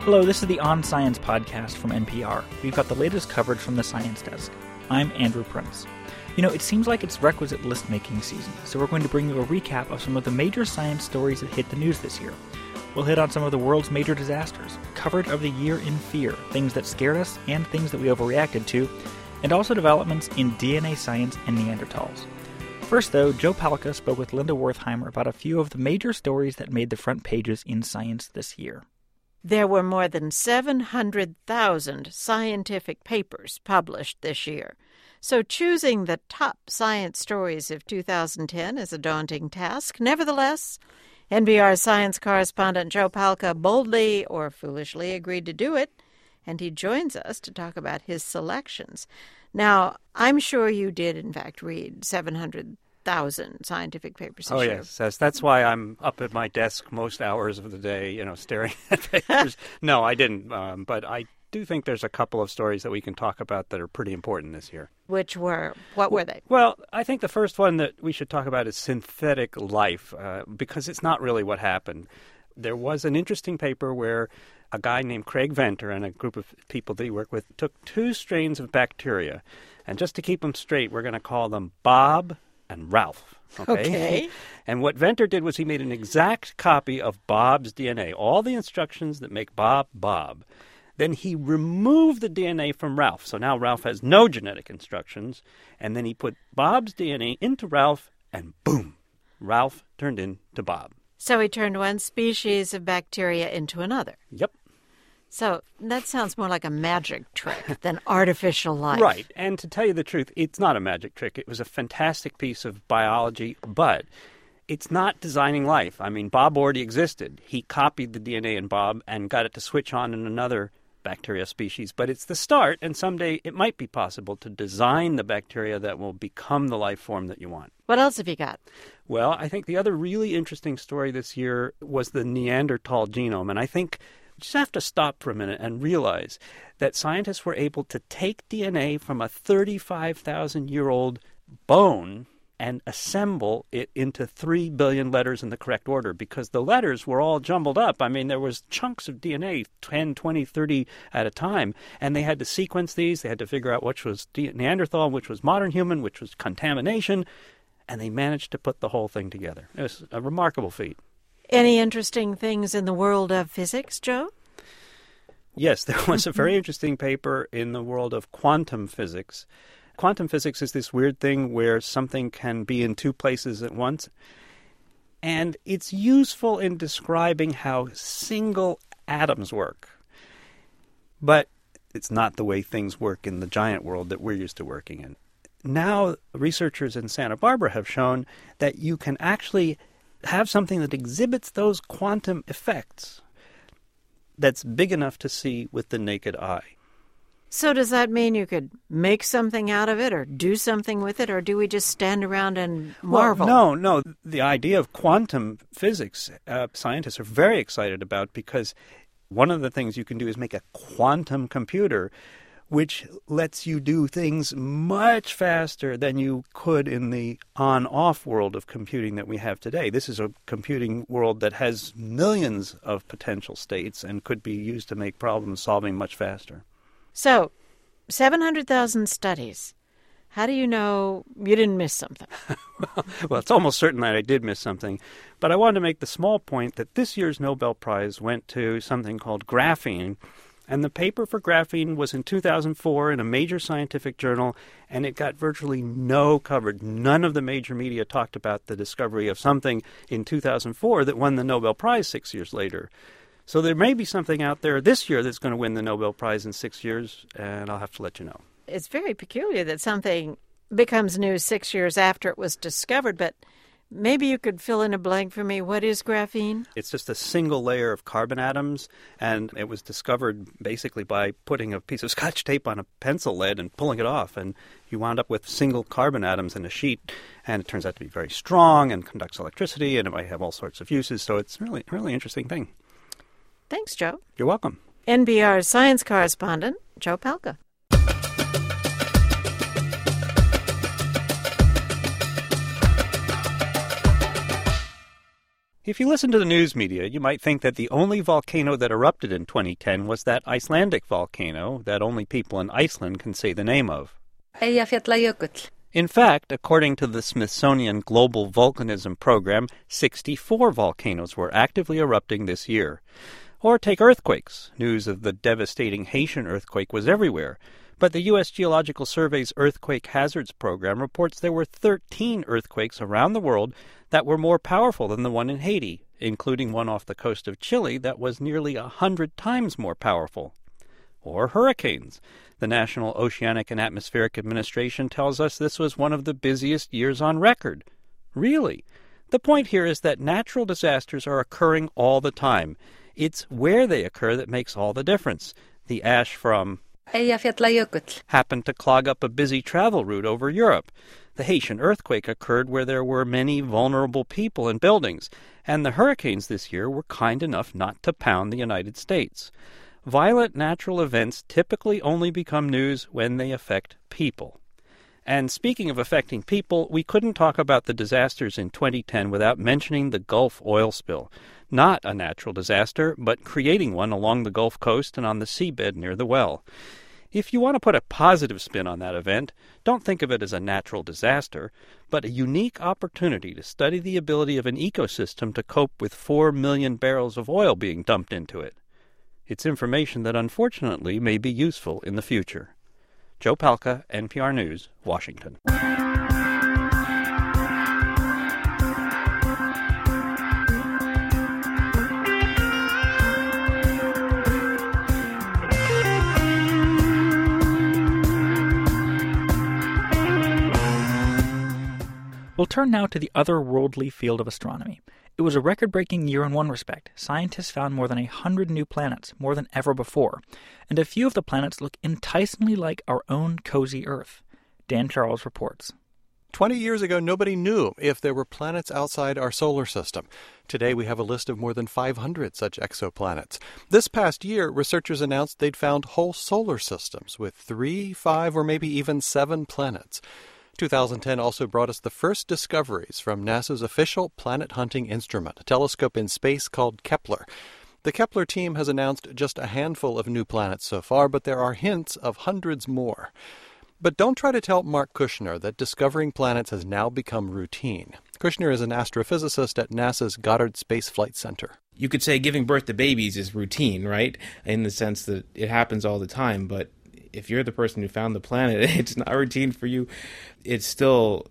Hello, this is the On Science podcast from NPR. We've got the latest coverage from the Science Desk. I'm Andrew Prince. You know, it seems like it's requisite list-making season, so we're going to bring you a recap of some of the major science stories that hit the news this year. We'll hit on some of the world's major disasters, coverage of the year in fear, things that scared us and things that we overreacted to, and also developments in DNA science and Neanderthals. First, though, Joe Palca spoke with Linda Wertheimer about a few of the major stories that made the front pages in Science this year. There were more than 700,000 scientific papers published this year. So choosing the top science stories of 2010 is a daunting task. Nevertheless, NPR science correspondent Joe Palca boldly or foolishly agreed to do it, and he joins us to talk about his selections. Now, I'm sure you did, in fact, read 700,000 scientific papers this year. Yes. That's why I'm up at my desk most hours of the day, staring at papers. No, I didn't, but I do think there's a couple of stories that we can talk about that are pretty important this year. Which were? What were they? Well, I think the first one that we should talk about is synthetic life, because it's not really what happened. There was an interesting paper where a guy named Craig Venter and a group of people that he worked with took two strains of bacteria, and just to keep them straight, we're going to call them Bob and Ralph. Okay. And what Venter did was he made an exact copy of Bob's DNA, all the instructions that make Bob, Bob. Then he removed the DNA from Ralph. So now Ralph has no genetic instructions. And then he put Bob's DNA into Ralph, and boom, Ralph turned into Bob. So he turned one species of bacteria into another. Yep. So that sounds more like a magic trick than artificial life. Right. And to tell you the truth, it's not a magic trick. It was a fantastic piece of biology, but it's not designing life. I mean, Bob already existed. He copied the DNA in Bob and got it to switch on in another bacteria species. But it's the start, and someday it might be possible to design the bacteria that will become the life form that you want. What else have you got? Well, I think the other really interesting story this year was the Neanderthal genome. And I think you just have to stop for a minute and realize that scientists were able to take DNA from a 35,000-year-old bone and assemble it into 3 billion letters in the correct order, because the letters were all jumbled up. I mean, there was chunks of DNA, 10, 20, 30 at a time, and they had to sequence these. They had to figure out which was Neanderthal, which was modern human, which was contamination, and they managed to put the whole thing together. It was a remarkable feat. Any interesting things in the world of physics, Joe? Yes, there was a very interesting paper in the world of quantum physics. Quantum physics is this weird thing where something can be in two places at once. And it's useful in describing how single atoms work. But it's not the way things work in the giant world that we're used to working in. Now, researchers in Santa Barbara have shown that you can actually have something that exhibits those quantum effects that's big enough to see with the naked eye. So does that mean you could make something out of it or do something with it, or do we just stand around and marvel? Well, no. The idea of quantum physics, scientists are very excited about, because one of the things you can do is make a quantum computer, which lets you do things much faster than you could in the on-off world of computing that we have today. This is a computing world that has millions of potential states and could be used to make problem solving much faster. So, 700,000 studies. How do you know you didn't miss something? Well, it's almost certain that I did miss something. But I wanted to make the small point that this year's Nobel Prize went to something called graphene. And the paper for graphene was in 2004 in a major scientific journal, and it got virtually no coverage. None of the major media talked about the discovery of something in 2004 that won the Nobel Prize 6 years later. So there may be something out there this year that's going to win the Nobel Prize in 6 years, and I'll have to let you know. It's very peculiar that something becomes news 6 years after it was discovered, but maybe you could fill in a blank for me. What is graphene? It's just a single layer of carbon atoms, and it was discovered basically by putting a piece of Scotch tape on a pencil lead and pulling it off, and you wound up with single carbon atoms in a sheet, and it turns out to be very strong and conducts electricity, and it might have all sorts of uses, so it's really, really interesting thing. Thanks, Joe. You're welcome. NPR science correspondent Joe Palca. If you listen to the news media, you might think that the only volcano that erupted in 2010 was that Icelandic volcano that only people in Iceland can say the name of. Eyjafjallajökull. In fact, according to the Smithsonian Global Volcanism Program, 64 volcanoes were actively erupting this year. Or take earthquakes. News of the devastating Haitian earthquake was everywhere. But the U.S. Geological Survey's Earthquake Hazards Program reports there were 13 earthquakes around the world that were more powerful than the one in Haiti, including one off the coast of Chile that was nearly 100 times more powerful. Or hurricanes. The National Oceanic and Atmospheric Administration tells us this was one of the busiest years on record. Really? The point here is that natural disasters are occurring all the time. It's where they occur that makes all the difference. The ash from Eyjafjallajökull happened to clog up a busy travel route over Europe. The Haitian earthquake occurred where there were many vulnerable people and buildings, and the hurricanes this year were kind enough not to pound the United States. Violent natural events typically only become news when they affect people. And speaking of affecting people, we couldn't talk about the disasters in 2010 without mentioning the Gulf oil spill. Not a natural disaster, but creating one along the Gulf Coast and on the seabed near the well. If you want to put a positive spin on that event, don't think of it as a natural disaster, but a unique opportunity to study the ability of an ecosystem to cope with 4 million barrels of oil being dumped into it. It's information that unfortunately may be useful in the future. Joe Palca, NPR News, Washington. We'll turn now to the otherworldly field of astronomy. It was a record-breaking year in one respect. Scientists found more than 100 new planets, more than ever before. And a few of the planets look enticingly like our own cozy Earth. Dan Charles reports. 20 years ago, nobody knew if there were planets outside our solar system. Today, we have a list of more than 500 such exoplanets. This past year, researchers announced they'd found whole solar systems with 3, 5, or maybe even 7 planets. 2010 also brought us the first discoveries from NASA's official planet-hunting instrument, a telescope in space called Kepler. The Kepler team has announced just a handful of new planets so far, but there are hints of hundreds more. But don't try to tell Mark Kushner that discovering planets has now become routine. Kushner is an astrophysicist at NASA's Goddard Space Flight Center. You could say giving birth to babies is routine, right? In the sense that it happens all the time, but if you're the person who found the planet, it's not routine for you. It's still,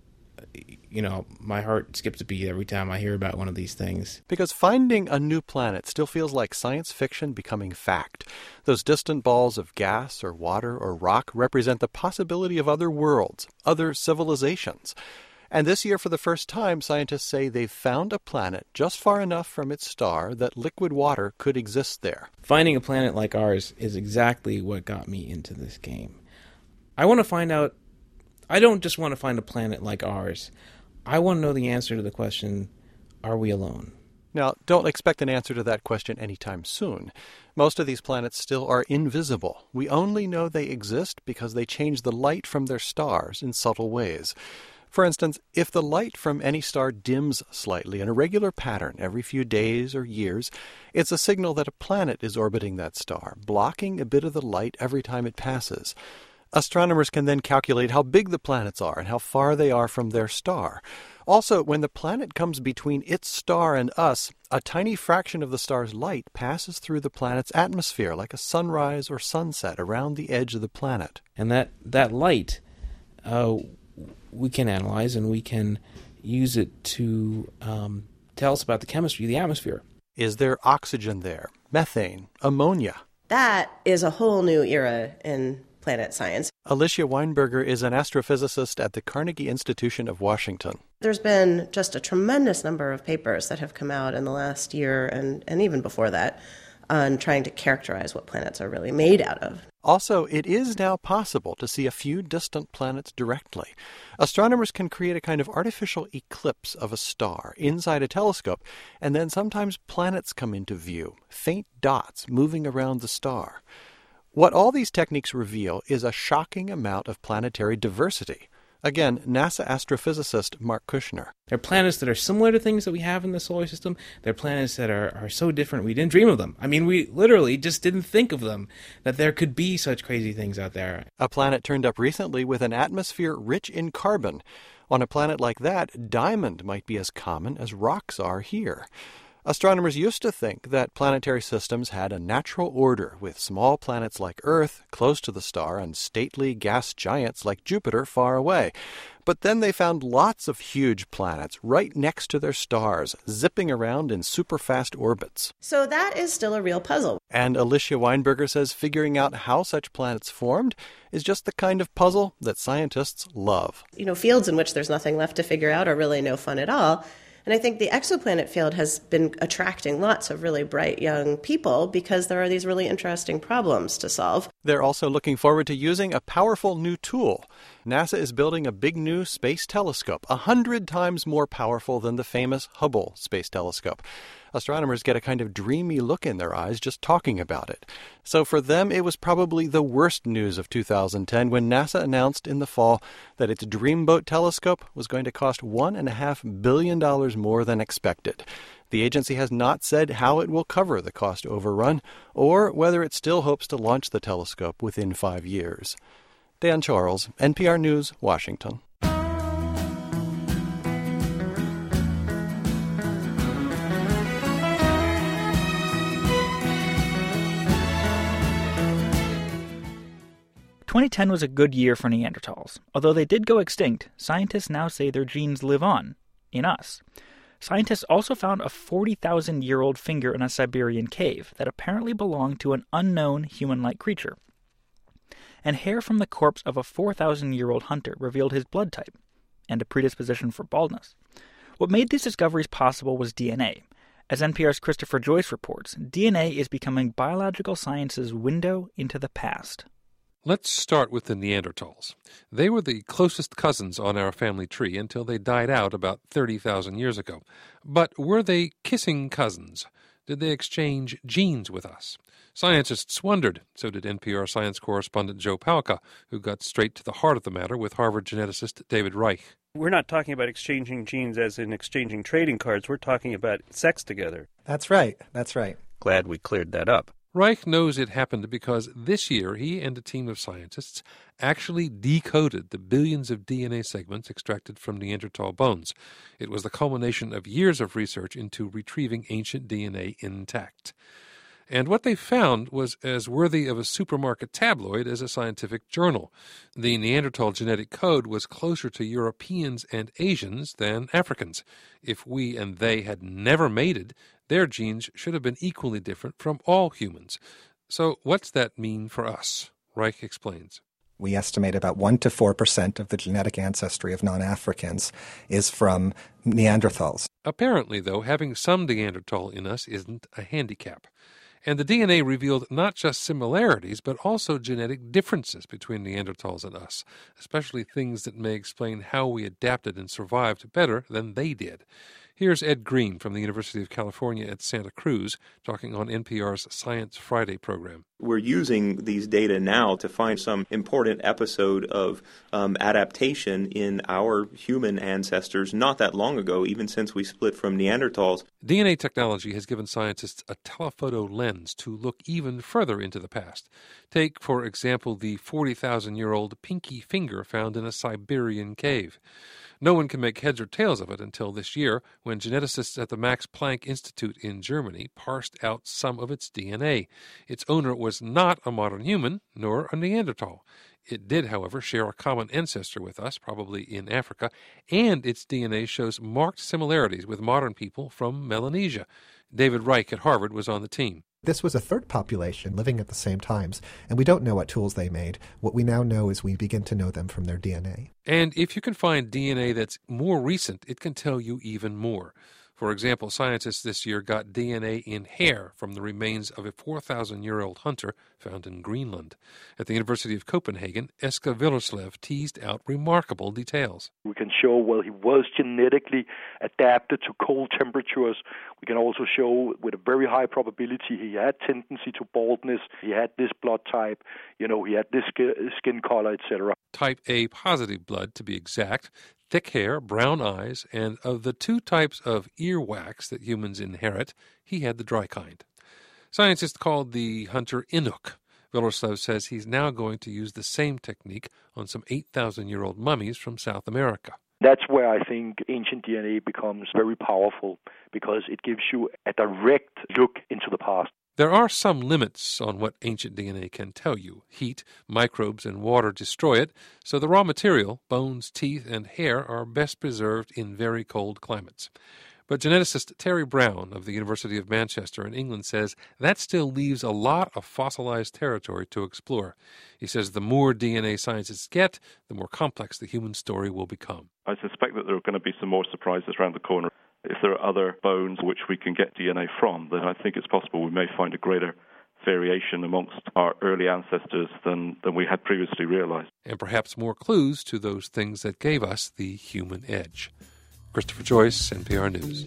my heart skips a beat every time I hear about one of these things. Because finding a new planet still feels like science fiction becoming fact. Those distant balls of gas or water or rock represent the possibility of other worlds, other civilizations. And this year, for the first time, scientists say they've found a planet just far enough from its star that liquid water could exist there. Finding a planet like ours is exactly what got me into this game. I want to find out. I don't just want to find a planet like ours. I want to know the answer to the question, are we alone? Now, don't expect an answer to that question anytime soon. Most of these planets still are invisible. We only know they exist because they change the light from their stars in subtle ways. For instance, if the light from any star dims slightly in a regular pattern every few days or years, it's a signal that a planet is orbiting that star, blocking a bit of the light every time it passes. Astronomers can then calculate how big the planets are and how far they are from their star. Also, when the planet comes between its star and us, a tiny fraction of the star's light passes through the planet's atmosphere like a sunrise or sunset around the edge of the planet. And that light, we can analyze and we can use it to tell us about the chemistry of the atmosphere. Is there oxygen there? Methane? Ammonia? That is a whole new era in planet science. Alicia Weinberger is an astrophysicist at the Carnegie Institution of Washington. There's been just a tremendous number of papers that have come out in the last year and even before that on trying to characterize what planets are really made out of. Also, it is now possible to see a few distant planets directly. Astronomers can create a kind of artificial eclipse of a star inside a telescope, and then sometimes planets come into view, faint dots moving around the star. What all these techniques reveal is a shocking amount of planetary diversity. Again, NASA astrophysicist Mark Kushner. There are planets that are similar to things that we have in the solar system. There are planets that are so different we didn't dream of them. I mean, we literally just didn't think of them, that there could be such crazy things out there. A planet turned up recently with an atmosphere rich in carbon. On a planet like that, diamond might be as common as rocks are here. Astronomers used to think that planetary systems had a natural order, with small planets like Earth close to the star and stately gas giants like Jupiter far away. But then they found lots of huge planets right next to their stars, zipping around in super-fast orbits. So that is still a real puzzle. And Alicia Weinberger says figuring out how such planets formed is just the kind of puzzle that scientists love. Fields in which there's nothing left to figure out are really no fun at all. And I think the exoplanet field has been attracting lots of really bright young people because there are these really interesting problems to solve. They're also looking forward to using a powerful new tool. NASA is building a big new space telescope, 100 times more powerful than the famous Hubble Space Telescope. Astronomers get a kind of dreamy look in their eyes just talking about it. So for them, it was probably the worst news of 2010 when NASA announced in the fall that its Dreamboat telescope was going to cost $1.5 billion more than expected. The agency has not said how it will cover the cost overrun or whether it still hopes to launch the telescope within 5 years. Dan Charles, NPR News, Washington. — 2010 was a good year for Neanderthals. Although they did go extinct, scientists now say their genes live on, in us. Scientists also found a 40,000-year-old finger in a Siberian cave that apparently belonged to an unknown human-like creature. And hair from the corpse of a 4,000-year-old hunter revealed his blood type and a predisposition for baldness. What made these discoveries possible was DNA. As NPR's Christopher Joyce reports, DNA is becoming biological science's window into the past. Let's start with the Neanderthals. They were the closest cousins on our family tree until they died out about 30,000 years ago. But were they kissing cousins? Did they exchange genes with us? Scientists wondered. So did NPR science correspondent Joe Palca, who got straight to the heart of the matter with Harvard geneticist David Reich. We're not talking about exchanging genes as in exchanging trading cards. We're talking about sex together. That's right. Glad we cleared that up. Reich knows it happened because this year he and a team of scientists actually decoded the billions of DNA segments extracted from Neanderthal bones. It was the culmination of years of research into retrieving ancient DNA intact. And what they found was as worthy of a supermarket tabloid as a scientific journal. The Neanderthal genetic code was closer to Europeans and Asians than Africans. If we and they had never mated, their genes should have been equally different from all humans. So what's that mean for us? Reich explains. We estimate about 1% to 4% of the genetic ancestry of non-Africans is from Neanderthals. Apparently, though, having some Neanderthal in us isn't a handicap. And the DNA revealed not just similarities, but also genetic differences between Neanderthals and us, especially things that may explain how we adapted and survived better than they did. Here's Ed Green from the University of California at Santa Cruz talking on NPR's Science Friday program. We're using these data now to find some important episode of adaptation in our human ancestors not that long ago, even since we split from Neanderthals. DNA technology has given scientists a telephoto lens to look even further into the past. Take, for example, the 40,000-year-old pinky finger found in a Siberian cave. No one can make heads or tails of it until this year, when geneticists at the Max Planck Institute in Germany parsed out some of its DNA. Its owner was not a modern human, nor a Neanderthal. It did, however, share a common ancestor with us, probably in Africa, and its DNA shows marked similarities with modern people from Melanesia. David Reich at Harvard was on the team. This was a third population living at the same times, and we don't know what tools they made. What we now know is we begin to know them from their DNA. And if you can find DNA that's more recent, it can tell you even more. For example, scientists this year got DNA in hair from the remains of a 4,000-year-old hunter found in Greenland. At the University of Copenhagen, Eske Willerslev teased out remarkable details. We can show, well, he was genetically adapted to cold temperatures. We can also show with a very high probability he had tendency to baldness, he had this blood type, he had this skin color, etc. Type A positive blood, to be exact, thick hair, brown eyes, and of the two types of earwax that humans inherit, he had the dry kind. Scientists called the hunter Inuk. Willerslev says he's now going to use the same technique on some 8,000-year-old mummies from South America. That's where I think ancient DNA becomes very powerful, because it gives you a direct look into the past. There are some limits on what ancient DNA can tell you. Heat, microbes, and water destroy it, so the raw material, bones, teeth, and hair, are best preserved in very cold climates. But geneticist Terry Brown of the University of Manchester in England says that still leaves a lot of fossilized territory to explore. He says the more DNA scientists get, the more complex the human story will become. I suspect that there are going to be some more surprises around the corner. If there are other bones which we can get DNA from, then I think it's possible we may find a greater variation amongst our early ancestors than we had previously realized. And perhaps more clues to those things that gave us the human edge. Christopher Joyce, NPR News.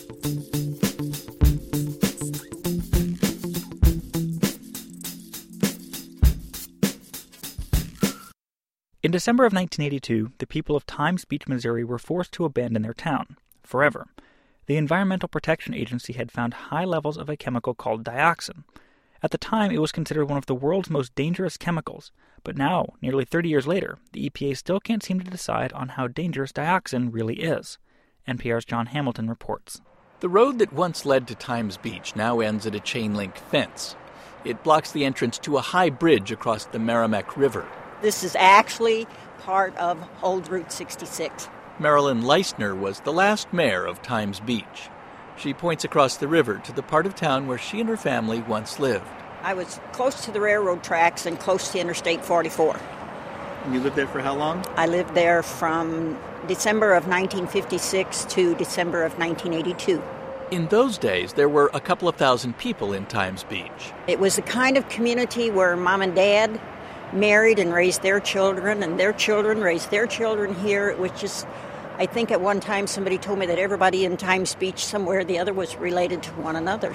In December of 1982, the people of Times Beach, Missouri were forced to abandon their town, forever. The Environmental Protection Agency had found high levels of a chemical called dioxin. At the time, it was considered one of the world's most dangerous chemicals, but now, nearly 30 years later, the EPA still can't seem to decide on how dangerous dioxin really is. NPR's John Hamilton reports. The road that once led to Times Beach now ends at a chain-link fence. It blocks the entrance to a high bridge across the Merrimack River. This is actually part of Old Route 66. Marilyn Leisner was the last mayor of Times Beach. She points across the river to the part of town where she and her family once lived. I was close to the railroad tracks and close to Interstate 44. And you lived there for how long? I lived there from December of 1956 to December of 1982. In those days, there were a couple of thousand people in Times Beach. It was the kind of community where mom and dad married and raised their children, and their children raised their children here. It was just, I think at one time somebody told me that everybody in Times Beach, somewhere or the other, was related to one another.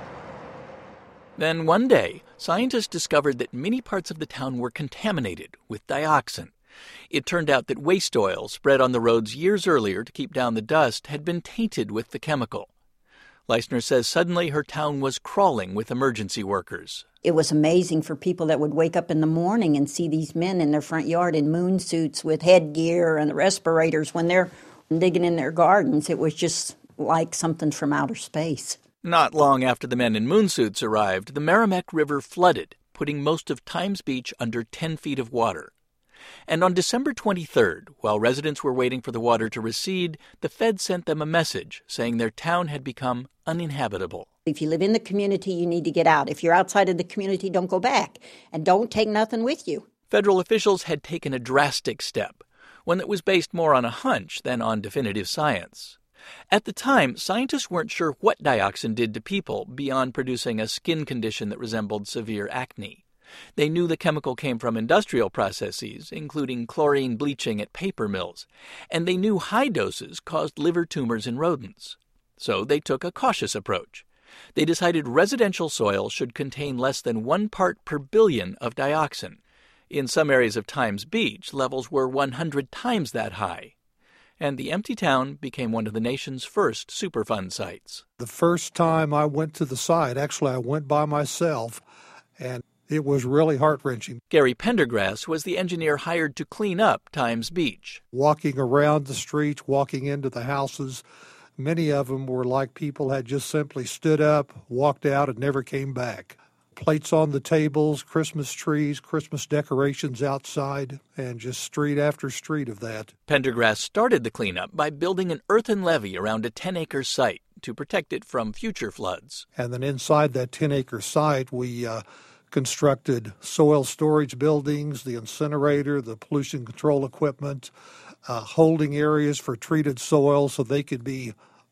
Then one day, scientists discovered that many parts of the town were contaminated with dioxin. It turned out that waste oil spread on the roads years earlier to keep down the dust had been tainted with the chemical. Leisner says suddenly her town was crawling with emergency workers. It was amazing for people that would wake up in the morning and see these men in their front yard in moon suits with headgear and respirators when they're digging in their gardens. It was just like something from outer space. Not long after the men in moon suits arrived, the Merrimack River flooded, putting most of Times Beach under 10 feet of water. And on December 23rd, while residents were waiting for the water to recede, the feds sent them a message saying their town had become uninhabitable. If you live in the community, you need to get out. If you're outside of the community, don't go back. And don't take nothing with you. Federal officials had taken a drastic step, one that was based more on a hunch than on definitive science. At the time, scientists weren't sure what dioxin did to people beyond producing a skin condition that resembled severe acne. They knew the chemical came from industrial processes, including chlorine bleaching at paper mills, and they knew high doses caused liver tumors in rodents. So they took a cautious approach. They decided residential soil should contain less than 1 part per billion of dioxin. In some areas of Times Beach, levels were 100 times that high. And the empty town became one of the nation's first Superfund sites. The first time I went to the site, actually I went by myself, and it was really heart-wrenching. Gary Pendergrass was the engineer hired to clean up Times Beach. Walking around the streets, walking into the houses, many of them were like people had just simply stood up, walked out, and never came back. Plates on the tables, Christmas trees, Christmas decorations outside, and just street after street of that. Pendergrass started the cleanup by building an earthen levee around a 10-acre site to protect it from future floods. And then inside that 10-acre site, we constructed soil storage buildings, the incinerator, the pollution control equipment, holding areas for treated soil so they could be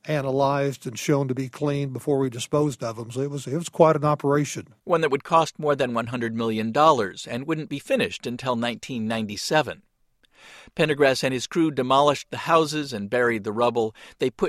analyzed and shown to be clean before we disposed of them. So it was quite an operation. One that would cost more than $100 million and wouldn't be finished until 1997. Pendergrass and his crew demolished the houses and buried the rubble. They put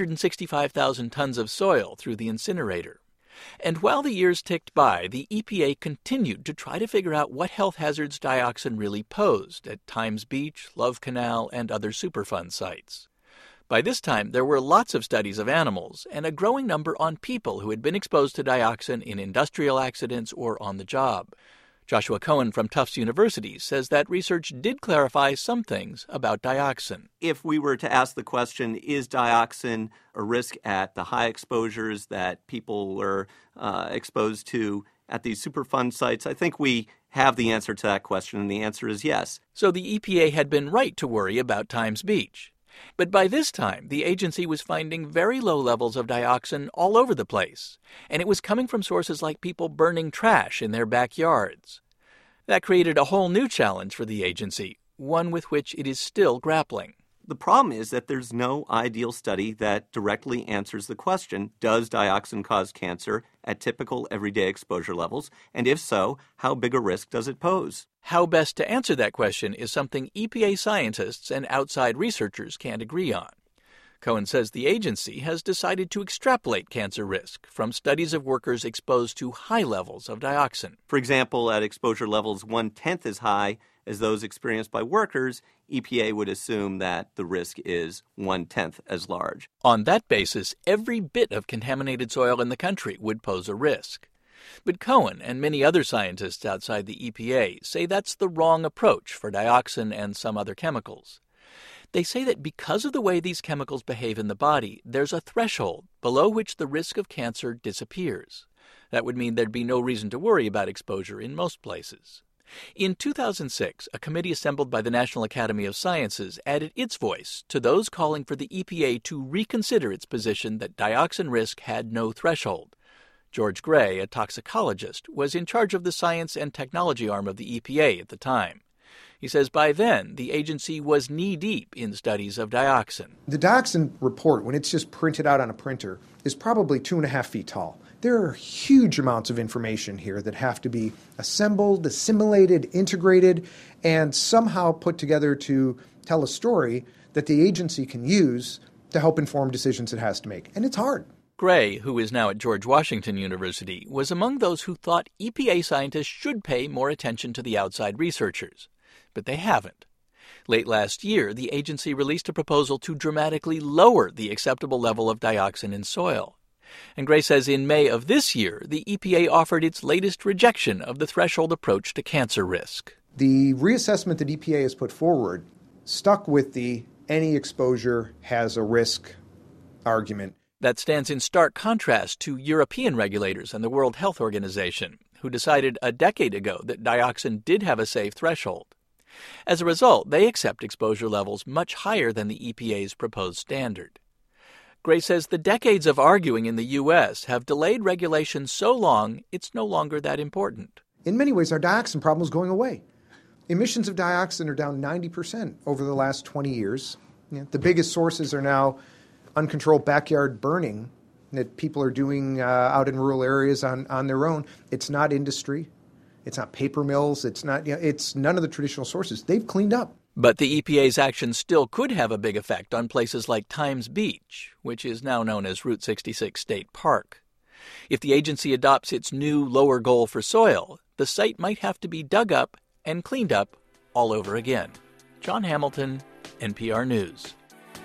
265,000 tons of soil through the incinerator. And while the years ticked by, the EPA continued to try to figure out what health hazards dioxin really posed at Times Beach, Love Canal, and other Superfund sites. By this time, there were lots of studies of animals and a growing number on people who had been exposed to dioxin in industrial accidents or on the job. Joshua Cohen from Tufts University says that research did clarify some things about dioxin. If we were to ask the question, is dioxin a risk at the high exposures that people were exposed to at these Superfund sites, I think we have the answer to that question, and the answer is yes. So the EPA had been right to worry about Times Beach. But by this time, the agency was finding very low levels of dioxin all over the place, and it was coming from sources like people burning trash in their backyards. That created a whole new challenge for the agency, one with which it is still grappling. The problem is that there's no ideal study that directly answers the question, does dioxin cause cancer at typical everyday exposure levels? And if so, how big a risk does it pose? How best to answer that question is something EPA scientists and outside researchers can't agree on. Cohen says the agency has decided to extrapolate cancer risk from studies of workers exposed to high levels of dioxin. For example, at exposure levels 1/10 as high as those experienced by workers, EPA would assume that the risk is 1/10 as large. On that basis, every bit of contaminated soil in the country would pose a risk. But Cohen and many other scientists outside the EPA say that's the wrong approach for dioxin and some other chemicals. They say that because of the way these chemicals behave in the body, there's a threshold below which the risk of cancer disappears. That would mean there'd be no reason to worry about exposure in most places. In 2006, a committee assembled by the National Academy of Sciences added its voice to those calling for the EPA to reconsider its position that dioxin risk had no threshold. George Gray, a toxicologist, was in charge of the science and technology arm of the EPA at the time. He says by then, the agency was knee-deep in studies of dioxin. The dioxin report, when it's just printed out on a printer, is probably 2.5 feet tall. There are huge amounts of information here that have to be assembled, assimilated, integrated, and somehow put together to tell a story that the agency can use to help inform decisions it has to make. And it's hard. Gray, who is now at George Washington University, was among those who thought EPA scientists should pay more attention to the outside researchers. But they haven't. Late last year, the agency released a proposal to dramatically lower the acceptable level of dioxin in soil. And Gray says in May of this year, the EPA offered its latest rejection of the threshold approach to cancer risk. The reassessment that EPA has put forward stuck with the any exposure has a risk argument. That stands in stark contrast to European regulators and the World Health Organization, who decided a decade ago that dioxin did have a safe threshold. As a result, they accept exposure levels much higher than the EPA's proposed standard. Gray says the decades of arguing in the U.S. have delayed regulation so long it's no longer that important. In many ways, our dioxin problem is going away. Emissions of dioxin are down 90% over the last 20 years. The biggest sources are now uncontrolled backyard burning that people are doing out in rural areas on their own. It's not industry. It's not paper mills. It's not. It's none of the traditional sources. They've cleaned up. But the EPA's action still could have a big effect on places like Times Beach, which is now known as Route 66 State Park. If the agency adopts its new lower goal for soil, the site might have to be dug up and cleaned up all over again. John Hamilton, NPR News.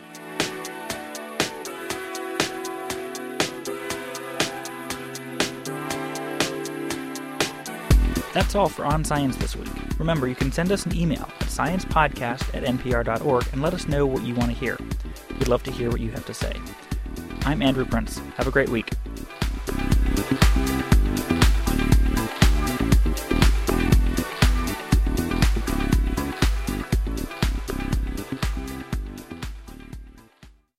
That's all for On Science this week. Remember, you can send us an email at sciencepodcast@npr.org and let us know what you want to hear. We'd love to hear what you have to say. I'm Andrew Prince. Have a great week.